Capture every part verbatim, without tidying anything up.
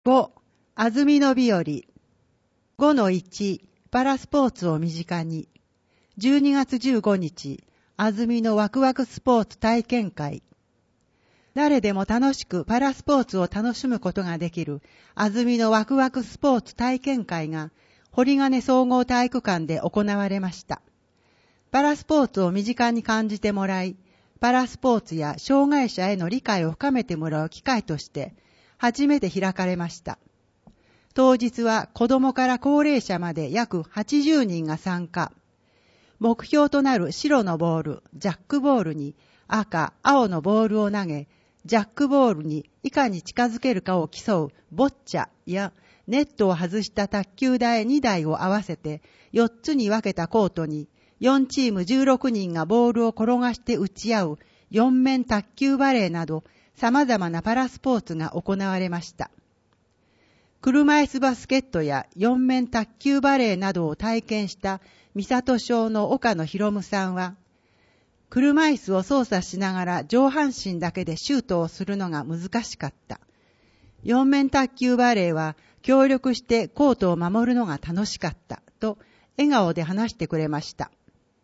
ご、安曇野日和。ごのいち、パラスポーツを身近に。じゅうにがつじゅうごにち、安曇野ワクワクスポーツ体験会。誰でも楽しくパラスポーツを楽しむことができる安曇野ワクワクスポーツ体験会が堀金総合体育館で行われました。パラスポーツを身近に感じてもらい、パラスポーツや障害者への理解を深めてもらう機会として初めて開かれました。当日は子どもから高齢者まで約はちじゅうにんが参加。目標となる白のボール、ジャックボールに赤、青のボールを投げ、ジャックボールにいかに近づけるかを競うボッチャやネットを外した卓球台にだいを合わせてよっつに分けたコートによんチームじゅうろくにんがボールを転がして打ち合うよん面卓球バレーなど様々なパラスポーツが行われました。車椅子バスケットやよん面卓球バレーなどを体験した三郷町の岡野博夢さんは、車椅子を操作しながら上半身だけでシュートをするのが難しかった。よん面卓球バレーは協力してコートを守るのが楽しかったと笑顔で話してくれました。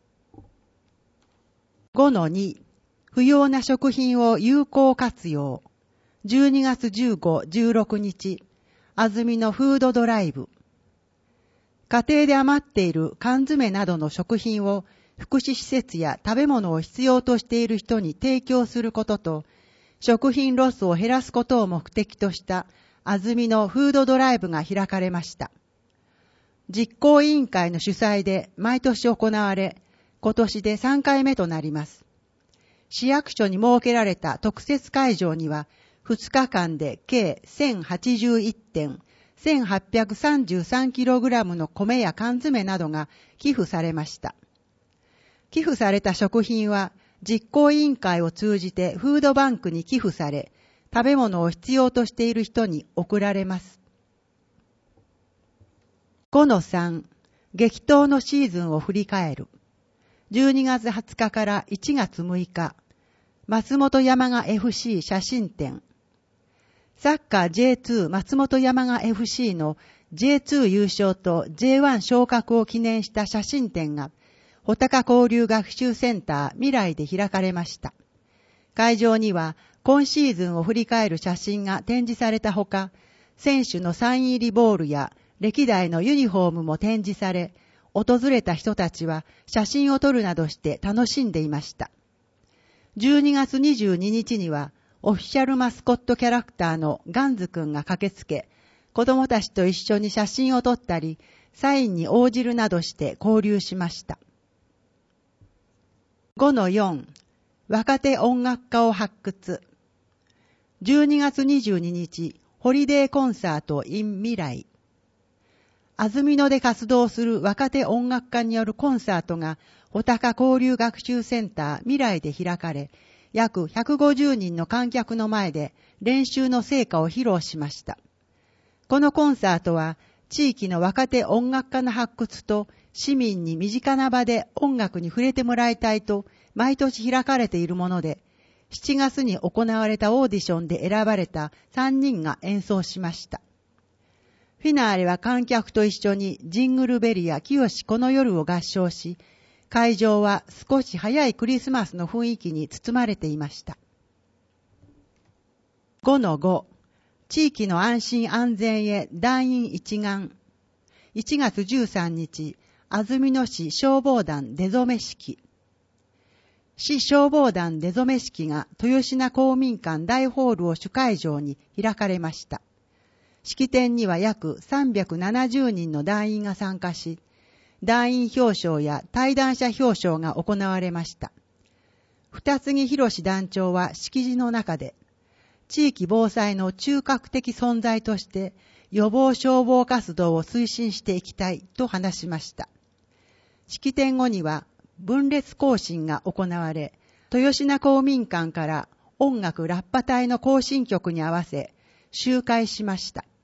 ごのに、不要な食品を有効活用。じゅうにがつじゅうご、じゅうろくにち、安曇野フードドライブ。家庭で余っている缶詰などの食品を福祉施設や食べ物を必要としている人に提供することと、食品ロスを減らすことを目的とした安曇野フードドライブが開かれました。実行委員会の主催で毎年行われ、今年でさんかいめとなります。市役所に設けられた特設会場には、ふつかかんで計せんはちじゅういってん、せんはっぴゃくさんじゅうさんキログラムの米や缶詰などが寄付されました。寄付された食品は実行委員会を通じてフードバンクに寄付され、食べ物を必要としている人に送られます。ごのさん、激闘のシーズンを振り返る。じゅうにがつはつかからいちがつむいか、松本山雅 エフシー 写真展。サッカー ジェイツー 松本山雅 エフシー の ジェイツー 優勝と ジェイワン 昇格を記念した写真展が、穂高交流学習センター未来で開かれました。会場には今シーズンを振り返る写真が展示されたほか、選手のサイン入りボールや歴代のユニフォームも展示され、訪れた人たちは写真を撮るなどして楽しんでいました。じゅうにがつにじゅうににちには、オフィシャルマスコットキャラクターのガンズくんが駆けつけ、子供たちと一緒に写真を撮ったり、サインに応じるなどして交流しました。ごのよん、若手音楽家を発掘。じゅうにがつにじゅうににち、ホリデーコンサート in 未来。安曇野で活動する若手音楽家によるコンサートが、穂高交流学習センター未来で開かれ、約ひゃくごじゅうにんの観客の前で練習の成果を披露しました。このコンサートは地域の若手音楽家の発掘と市民に身近な場で音楽に触れてもらいたいと毎年開かれているもので、しちがつに行われたオーディションで選ばれたさんにんが演奏しました。フィナーレは観客と一緒にジングルベルや清この夜を合唱し、会場は少し早いクリスマスの雰囲気に包まれていました。ごのご、地域の安心安全へ団員一丸。いちがつじゅうさんにち、安曇野市消防団出初め式。市消防団出初め式が豊品公民館大ホールを主会場に開かれました。式典には約さんびゃくななじゅうにんの団員が参加し、団員表彰や対談者表彰が行われました。二木博団長は式辞の中で、地域防災の中核的存在として予防消防活動を推進していきたいと話しました。式典後には分列行進が行われ、豊品公民館から音楽ラッパ隊の行進曲に合わせ集会しました。